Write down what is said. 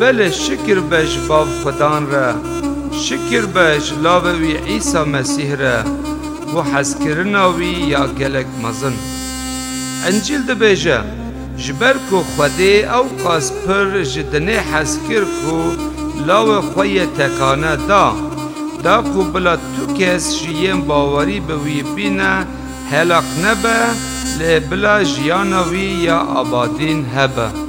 بله شکر بش باو خدان را شکر بش لاوه وی عیسی مسیح را و حس کرناوی یا گلک مزن انجیل ده بیجه جبر کو خوده او قاس پر جدنه حس کر کو لاوه خوی تکانه دا کو بلا تو کس جیم باوری بوی بینه هلاک نبه لبلا جیانوی یا آبادین هبه